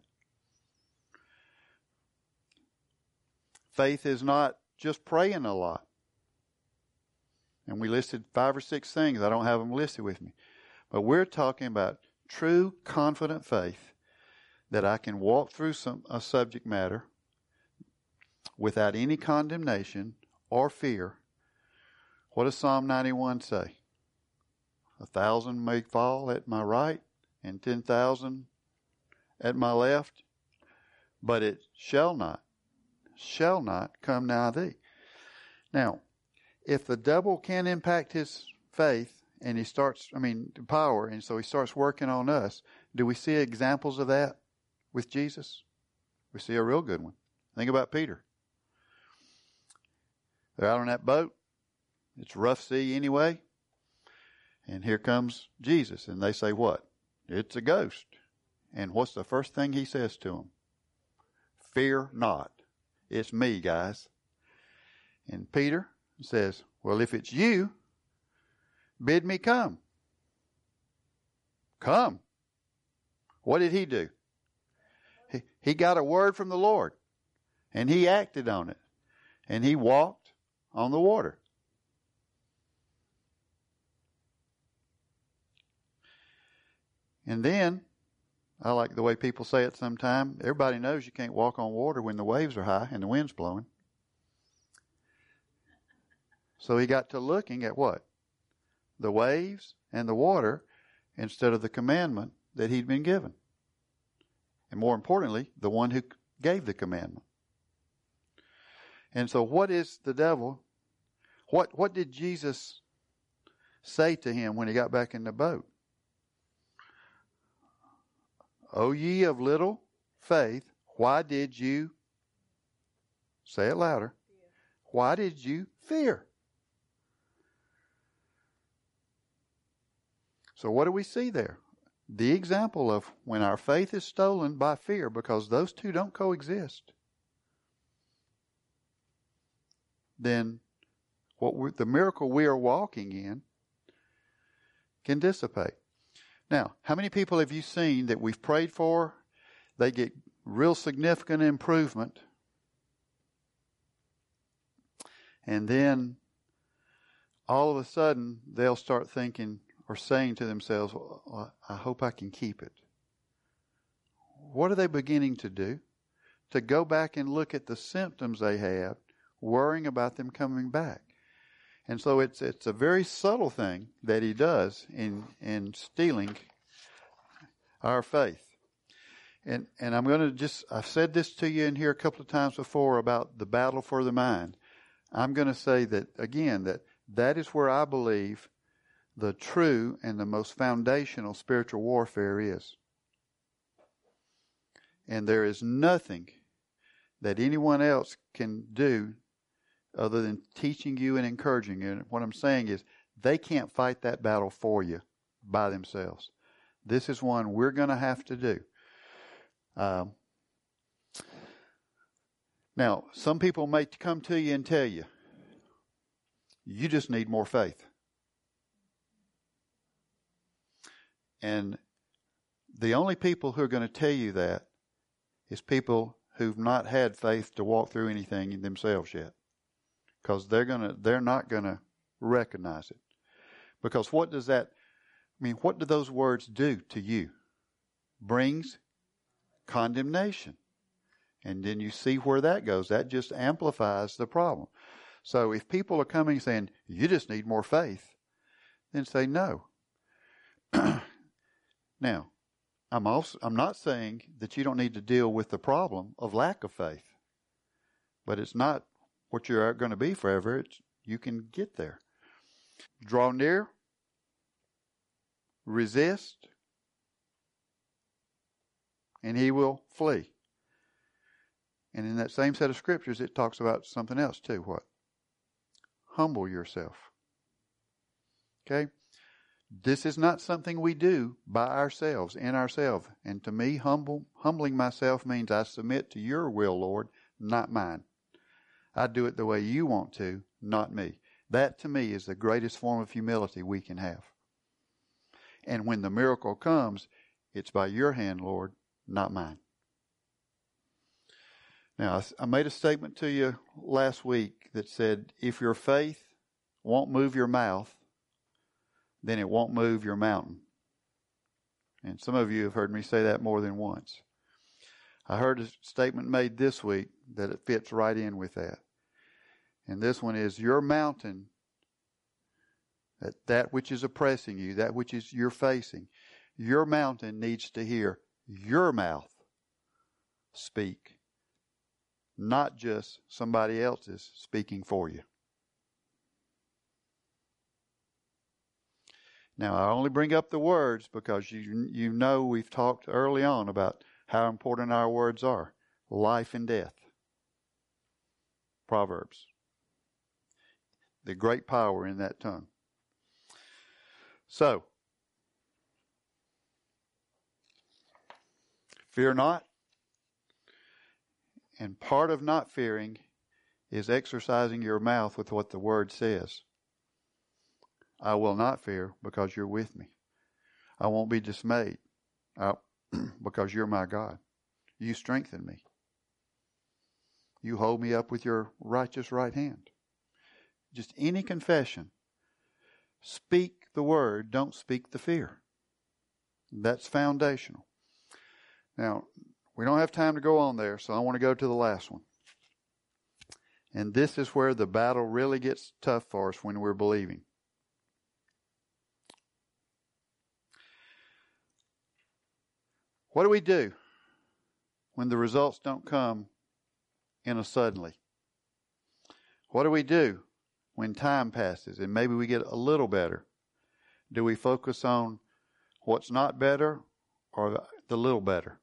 Faith is not just praying a lot. And we listed five or six things. I don't have them listed with me. But we're talking about true, confident faith that I can walk through some a subject matter without any condemnation or fear. What does Psalm ninety-one say? A thousand may fall at my right and ten thousand at my left, but it shall not, shall not come nigh thee. Now, if the devil can impact his faith and he starts, I mean, power, and so he starts working on us, do we see examples of that with Jesus? We see a real good one. Think about Peter. They're out on that boat. It's rough sea anyway. And here comes Jesus. And they say what? It's a ghost. And what's the first thing he says to them? Fear not. It's me, guys. And Peter says, well, if it's you, bid me come. Come. What did he do? He, he got a word from the Lord. And he acted on it. And he walked on the water. And then, I like the way people say it sometimes, everybody knows you can't walk on water when the waves are high and the wind's blowing. So he got to looking at what? The waves and the water instead of the commandment that he'd been given. And more importantly, the one who gave the commandment. And so what is the devil? What, what did Jesus say to him when he got back in the boat? O ye of little faith, why did you, say it louder, why did you fear? So what do we see there? The example of when our faith is stolen by fear, because those two don't coexist. Then what we, the miracle we are walking in can dissipate. Now, how many people have you seen that we've prayed for? They get real significant improvement. And then all of a sudden they'll start thinking or saying to themselves, well, I hope I can keep it. What are they beginning to do? To go back and look at the symptoms they have, worrying about them coming back. And so it's it's a very subtle thing that he does in in stealing our faith. And and I'm going to just, I've said this to you in here a couple of times before about the battle for the mind. I'm going to say that, again, that that is where I believe the true and the most foundational spiritual warfare is. And there is nothing that anyone else can do other than teaching you and encouraging you. And what I'm saying is they can't fight that battle for you by themselves. This is one we're going to have to do. Um, Now, some people may come to you and tell you, you just need more faith. And the only people who are going to tell you that is people who've not had faith to walk through anything themselves yet. Because they're gonna, they're not going to recognize it. Because what does that, I mean, what do those words do to you? Brings condemnation. And then you see where that goes. That just amplifies the problem. So if people are coming saying, you just need more faith, then say no. Now, I'm also I'm not saying that you don't need to deal with the problem of lack of faith. But it's not what you're going to be forever. It's, you can get there. Draw near. Resist. And he will flee. And in that same set of scriptures, it talks about something else too. What? Humble yourself. Okay? This is not something we do by ourselves, in ourselves. And to me, humble, humbling myself means I submit to your will, Lord, not mine. I do it the way you want to, not me. That to me is the greatest form of humility we can have. And when the miracle comes, it's by your hand, Lord, not mine. Now, I made a statement to you last week that said, if your faith won't move your mouth, then it won't move your mountain. And some of you have heard me say that more than once. I heard a statement made this week that it fits right in with that. And this one is, your mountain, that, that which is oppressing you, that which is you're facing, your mountain needs to hear your mouth speak, not just somebody else's speaking for you. Now, I only bring up the words because you you know we've talked early on about how important our words are. Life and death. Proverbs. The great power in that tongue. So, fear not. And part of not fearing is exercising your mouth with what the Word says. I will not fear because you're with me. I won't be dismayed uh, because you're my God. You strengthen me. You hold me up with your righteous right hand. Just any confession. Speak the word, don't speak the fear. That's foundational. Now, we don't have time to go on there, so I want to go to the last one. And this is where the battle really gets tough for us when we're believing. What do we do when the results don't come in a suddenly? What do we do when time passes and maybe we get a little better? Do we focus on what's not better or the little better?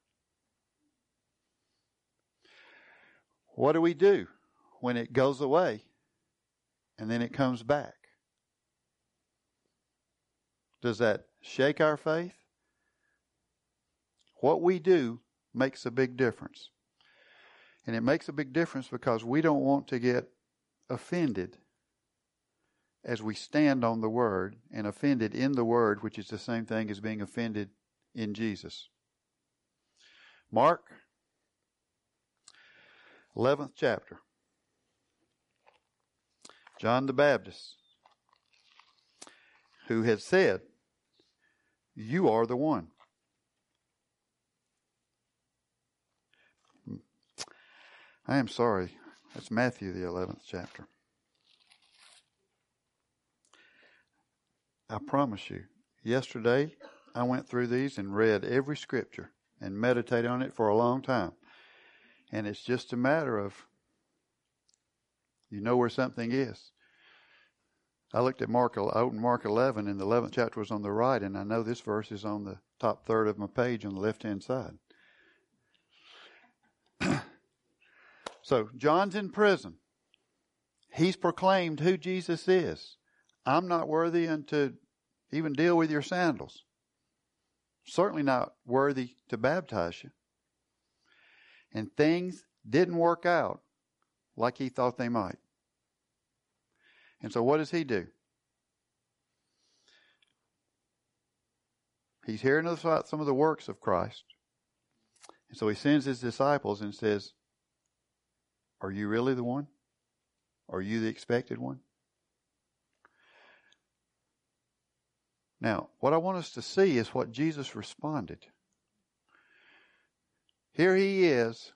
What do we do when it goes away and then it comes back? Does that shake our faith? What we do makes a big difference. And it makes a big difference because we don't want to get offended as we stand on the Word, and offended in the Word, which is the same thing as being offended in Jesus. Mark, eleventh chapter. John the Baptist, who had said, you are the one. I am sorry. That's Matthew, the eleventh chapter. I promise you, yesterday I went through these and read every scripture and meditated on it for a long time. And it's just a matter of, you know where something is. I looked at Mark, I opened Mark eleven, and the eleventh chapter was on the right, and I know this verse is on the top third of my page on the left-hand side. So, John's in prison. He's proclaimed who Jesus is. I'm not worthy unto even deal with your sandals. Certainly not worthy to baptize you. And things didn't work out like he thought they might. And so what does he do? He's hearing about some of the works of Christ. And so he sends his disciples and says, are you really the one? Are you the expected one? Now, what I want us to see is what Jesus responded. Here he is.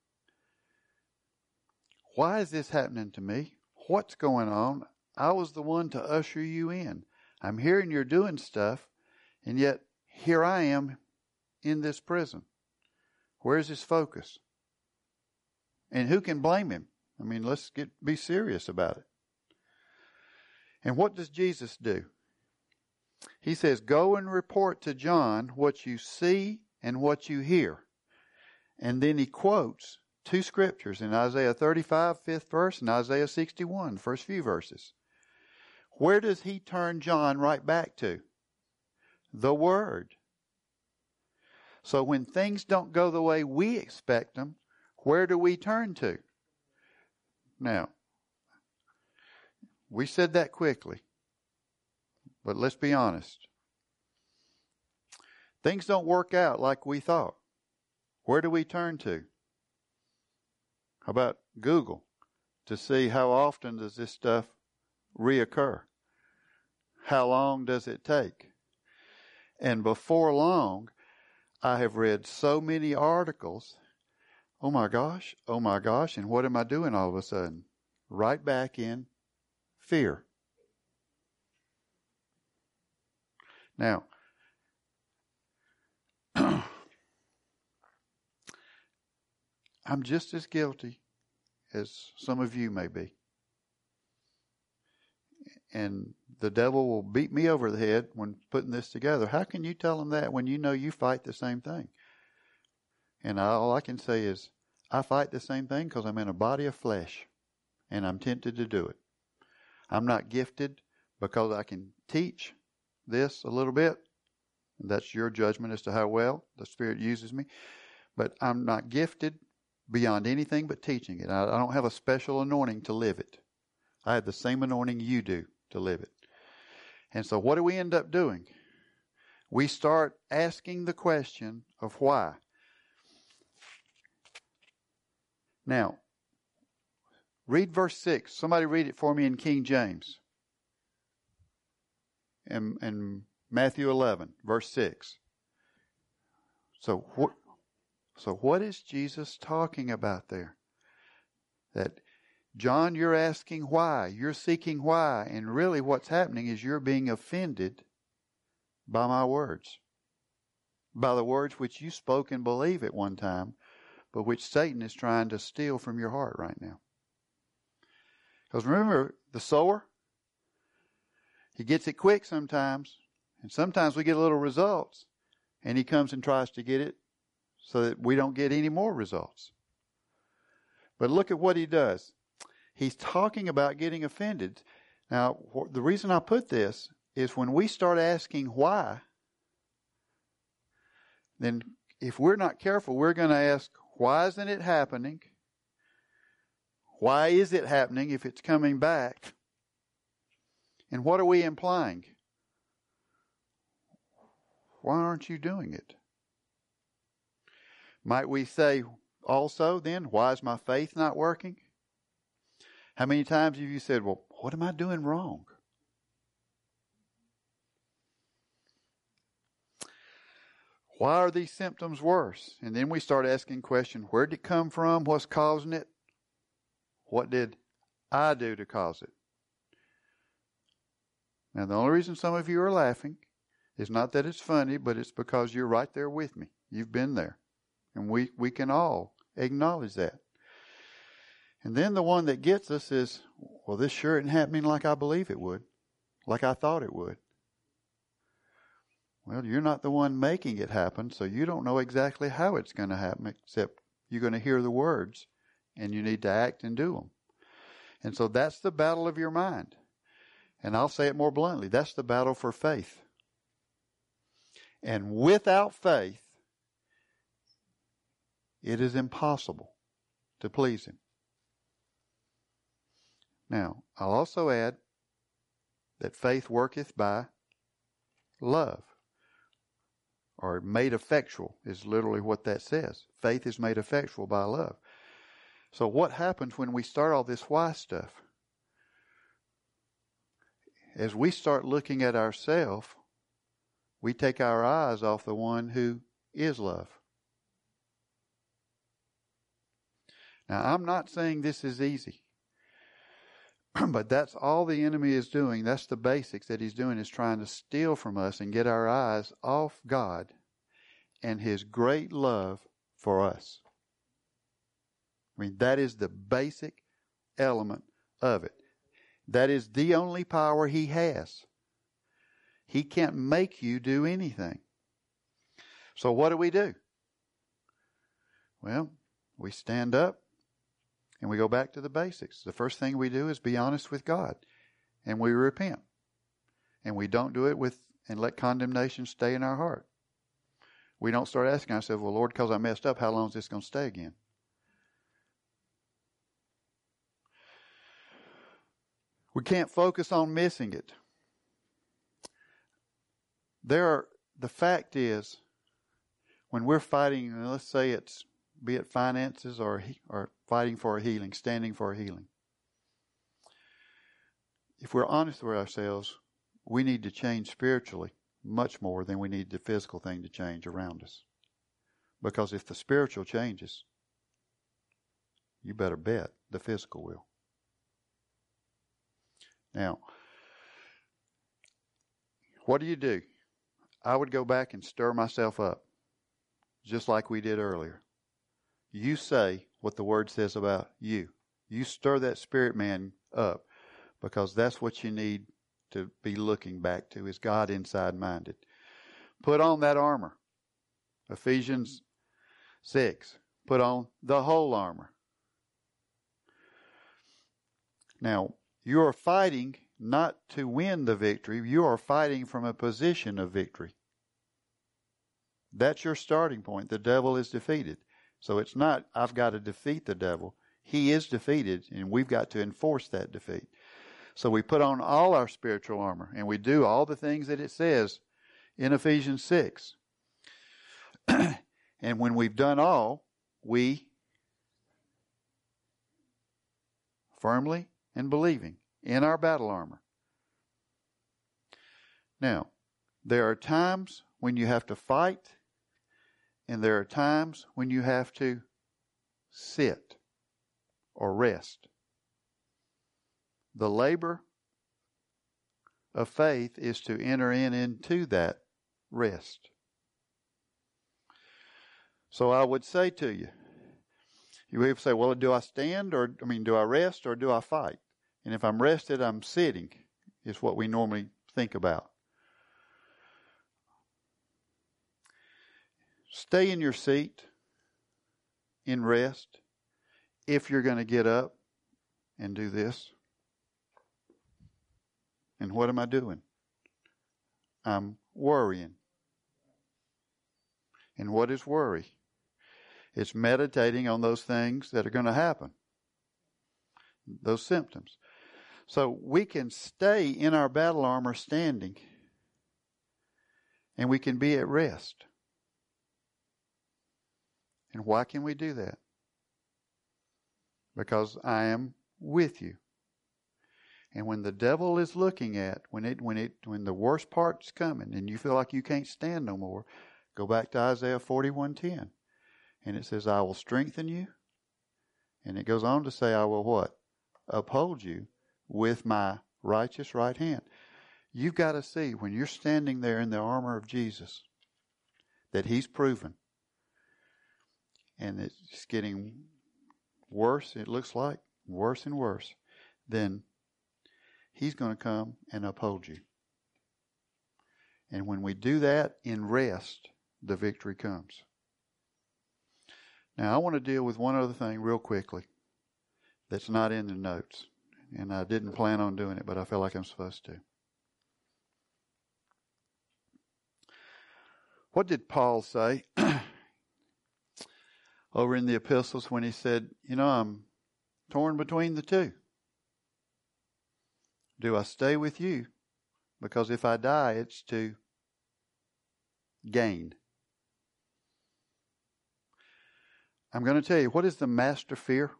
Why is this happening to me? What's going on? I was the one to usher you in. I'm hearing you're doing stuff, and yet here I am in this prison. Where's his focus? And who can blame him? I mean, let's get be serious about it. And what does Jesus do? He says, go and report to John what you see and what you hear. And then he quotes two scriptures in Isaiah thirty-five, fifth verse, and Isaiah sixty-one, first few verses. Where does he turn John right back to? The Word. So when things don't go the way we expect them, where do we turn to? Now, we said that quickly, but let's be honest. Things don't work out like we thought. Where do we turn to? How about Google to see how often does this stuff reoccur? How long does it take? And before long, I have read so many articles. Oh my gosh, oh my gosh, and what am I doing all of a sudden? Right back in fear. Now, I'm just as guilty as some of you may be. And the devil will beat me over the head when putting this together. How can you tell him that when you know you fight the same thing? And all I can say is, I fight the same thing because I'm in a body of flesh, and I'm tempted to do it. I'm not gifted because I can teach this a little bit. That's your judgment as to how well the Spirit uses me. But I'm not gifted beyond anything but teaching it. I, I don't have a special anointing to live it. I have the same anointing you do to live it. And so what do we end up doing? We start asking the question of why. Now, read verse six. Somebody read it for me in King James. And, and Matthew eleven, verse six. So what, so what is Jesus talking about there? That, John, you're asking why. You're seeking why. And really what's happening is you're being offended by my words. By the words which you spoke and believe at one time, but which Satan is trying to steal from your heart right now. Because remember, the sower, he gets it quick sometimes. And sometimes we get a little results. And he comes and tries to get it so that we don't get any more results. But look at what he does. He's talking about getting offended. Now, the reason I put this is when we start asking why, then if we're not careful, we're going to ask, why isn't it happening? Why is it happening if it's coming back? And what are we implying? Why aren't you doing it? Might we say also then, why is my faith not working? How many times have you said, well, what am I doing wrong? Why are these symptoms worse? And then we start asking questions, where did it come from? What's causing it? What did I do to cause it? Now, the only reason some of you are laughing is not that it's funny, but it's because you're right there with me. You've been there. And we, we can all acknowledge that. And then the one that gets us is, well, this sure isn't happening like I believe it would, like I thought it would. Well, you're not the one making it happen, so you don't know exactly how it's going to happen, except you're going to hear the words, and you need to act and do them. And so that's the battle of your mind. And I'll say it more bluntly, that's the battle for faith. And without faith, it is impossible to please Him. Now, I'll also add that faith worketh by love, or made effectual is literally what that says. Faith is made effectual by love. So what happens when we start all this why stuff? As we start looking at ourselves, we take our eyes off the one who is love. Now, I'm not saying this is easy, but that's all the enemy is doing. That's the basics that he's doing, is trying to steal from us and get our eyes off God and His great love for us. I mean, that is the basic element of it. That is the only power He has. He can't make you do anything. So what do we do? Well, we stand up and we go back to the basics. The first thing we do is be honest with God, and we repent. And we don't do it with and let condemnation stay in our heart. We don't start asking ourselves, well, Lord, because I messed up, how long is this going to stay again? We can't focus on missing it. There are, the fact is, when we're fighting, let's say it's, be it finances or or fighting for a healing, standing for a healing. If we're honest with ourselves, we need to change spiritually much more than we need the physical thing to change around us. Because if the spiritual changes, you better bet the physical will. Now, what do you do? I would go back and stir myself up, just like we did earlier. You say what the Word says about you. You stir that spirit man up, because that's what you need to be looking back to, is God inside minded. Put on that armor. Ephesians six. Put on the whole armor. Now, you are fighting not to win the victory. You are fighting from a position of victory. That's your starting point. The devil is defeated. So it's not, I've got to defeat the devil. He is defeated, and we've got to enforce that defeat. So we put on all our spiritual armor, and we do all the things that it says in Ephesians six. And when we've done all, we firmly and believing in our battle armor. Now, there are times when you have to fight, and there are times when you have to sit or rest. The labor of faith is to enter in into that rest. So I would say to you, you would say, well, do I stand, or, I mean, do I rest, or do I fight? And if I'm rested, I'm sitting, is what we normally think about. Stay in your seat in rest if you're going to get up and do this. And what am I doing? I'm worrying. And what is worry? It's meditating on those things that are going to happen, those symptoms. So we can stay in our battle armor standing, and we can be at rest. And why can we do that? Because I am with you. And when the devil is looking at, when it, when it, when the worst part's coming and you feel like you can't stand no more, go back to Isaiah forty-one ten. And it says, I will strengthen you. And it goes on to say, I will what? Uphold you with my righteous right hand. You've got to see, when you're standing there in the armor of Jesus, that He's proven. And it's getting worse, it looks like, worse and worse. Then He's going to come and uphold you. And when we do that in rest, the victory comes. Now, I want to deal with one other thing real quickly that's not in the notes. And I didn't plan on doing it, but I feel like I'm supposed to. What did Paul say? over in the epistles when he said, you know, I'm torn between the two. Do I stay with you? Because if I die, it's to gain. I'm going to tell you, what is the master fear?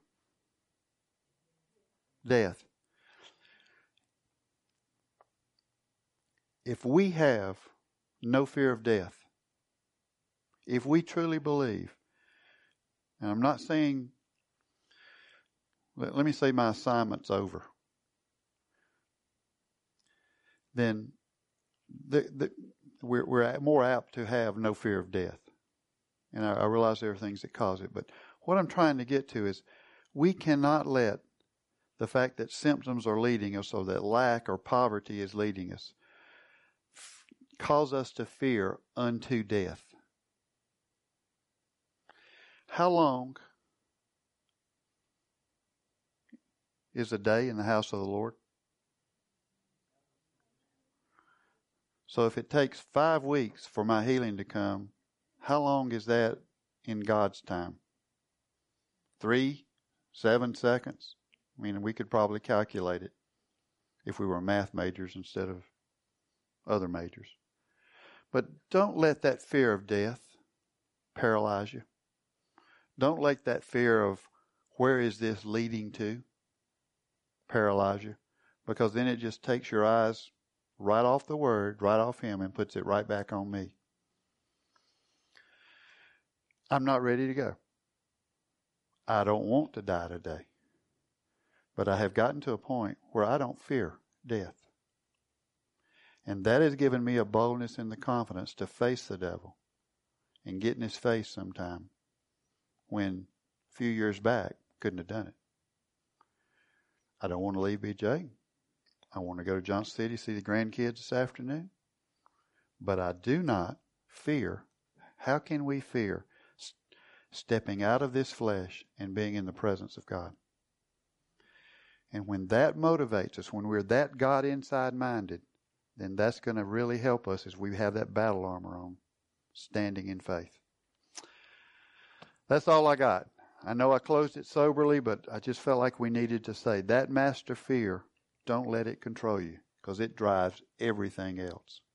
Death. If we have no fear of death, if we truly believe, and I'm not saying, let, let me say my assignment's over, then the, the, we're, we're more apt to have no fear of death. And I, I realize there are things that cause it, but what I'm trying to get to is we cannot let the fact that symptoms are leading us or that lack or poverty is leading us f- cause us to fear unto death. How long is a day in the house of the Lord? So if it takes five weeks for my healing to come, how long is that in God's time? Three, seven seconds? I mean, we could probably calculate it if we were math majors instead of other majors. But don't let that fear of death paralyze you. Don't let that fear of where is this leading to paralyze you, because then it just takes your eyes right off the Word, right off Him, and puts it right back on me. I'm not ready to go. I don't want to die today. But I have gotten to a point where I don't fear death. And that has given me a boldness and the confidence to face the devil and get in his face sometime when a few years back couldn't have done it. I don't want to leave B J. I want to go to Johnson City, see the grandkids this afternoon. But I do not fear. How can we fear st- stepping out of this flesh and being in the presence of God? And when that motivates us, when we're that God inside minded, then that's going to really help us as we have that battle armor on, standing in faith. That's all I got. I know I closed it soberly, but I just felt like we needed to say that master fear, don't let it control you, because it drives everything else.